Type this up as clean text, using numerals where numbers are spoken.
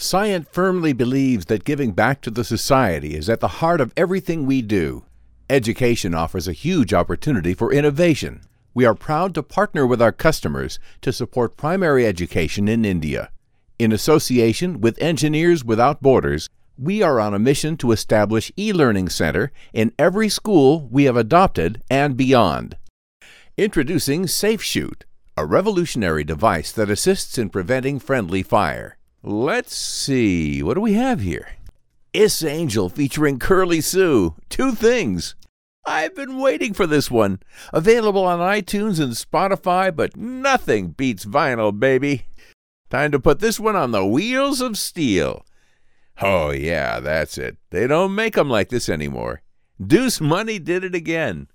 Scient firmly believes that giving back to the society is at the heart of everything we do. Education offers a huge opportunity for innovation. We are proud to partner with our customers to support primary education in India. In association with Engineers Without Borders, we are on a mission to establish e-learning center in every school we have adopted and beyond. Introducing SafeShoot, a revolutionary device that assists in preventing friendly fire. Let's see, what do we have here? Is Angel featuring Curly Sue. 2 things. I've been waiting for this one. Available on iTunes and Spotify, but nothing beats vinyl, baby. Time to put this one on the wheels of steel. Oh yeah, that's it. They don't make them like this anymore. Deuce Money did it again.